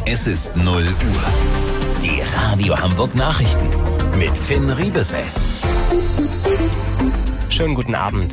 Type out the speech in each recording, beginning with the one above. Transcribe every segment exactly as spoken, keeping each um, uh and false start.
Es ist null Uhr. Die Radio Hamburg Nachrichten mit Finn Riebesell. Schönen guten Abend.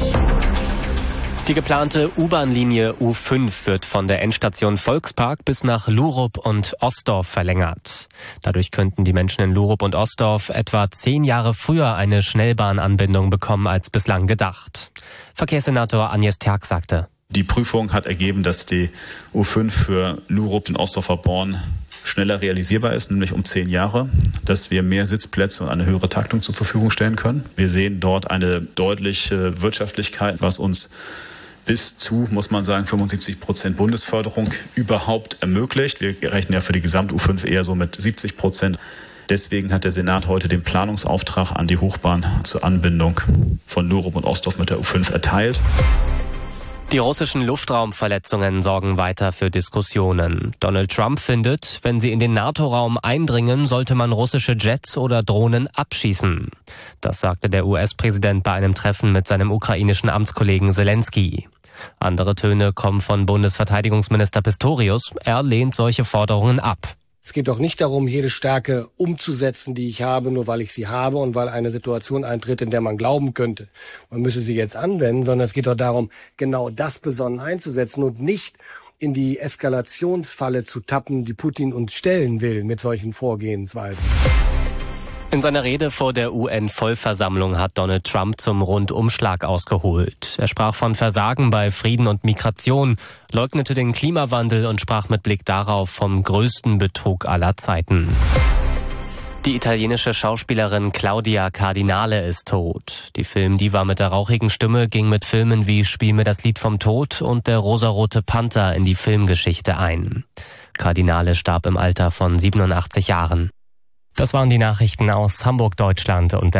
Die geplante U-Bahn-Linie U fünf wird von der Endstation Volkspark bis nach Lurup und Osdorf verlängert. Dadurch könnten die Menschen in Lurup und Osdorf etwa zehn Jahre früher eine Schnellbahnanbindung bekommen als bislang gedacht. Verkehrssenator Agnes Terk sagte: Die Prüfung hat ergeben, dass die U fünf für Lurup, den Osdorfer Born, schneller realisierbar ist, nämlich um zehn Jahre, dass wir mehr Sitzplätze und eine höhere Taktung zur Verfügung stellen können. Wir sehen dort eine deutliche Wirtschaftlichkeit, was uns bis zu, muss man sagen, fünfundsiebzig Prozent Bundesförderung überhaupt ermöglicht. Wir rechnen ja für die Gesamt-U fünf eher so mit siebzig Prozent. Deswegen hat der Senat heute den Planungsauftrag an die Hochbahn zur Anbindung von Lurup und Osdorf mit der U fünf erteilt. Die russischen Luftraumverletzungen sorgen weiter für Diskussionen. Donald Trump findet, wenn sie in den NATO-Raum eindringen, sollte man russische Jets oder Drohnen abschießen. Das sagte der U S-Präsident bei einem Treffen mit seinem ukrainischen Amtskollegen Zelensky. Andere Töne kommen von Bundesverteidigungsminister Pistorius. Er lehnt solche Forderungen ab. Es geht doch nicht darum, jede Stärke umzusetzen, die ich habe, nur weil ich sie habe und weil eine Situation eintritt, in der man glauben könnte, man müsse sie jetzt anwenden, sondern es geht doch darum, genau das besonnen einzusetzen und nicht in die Eskalationsfalle zu tappen, die Putin uns stellen will mit solchen Vorgehensweisen. In seiner Rede vor der U N-Vollversammlung hat Donald Trump zum Rundumschlag ausgeholt. Er sprach von Versagen bei Frieden und Migration, leugnete den Klimawandel und sprach mit Blick darauf vom größten Betrug aller Zeiten. Die italienische Schauspielerin Claudia Cardinale ist tot. Die Filmdiva mit der rauchigen Stimme ging mit Filmen wie Spiel mir das Lied vom Tod und Der rosarote Panther in die Filmgeschichte ein. Cardinale starb im Alter von siebenundachtzig Jahren. Das waren die Nachrichten aus Hamburg, Deutschland und der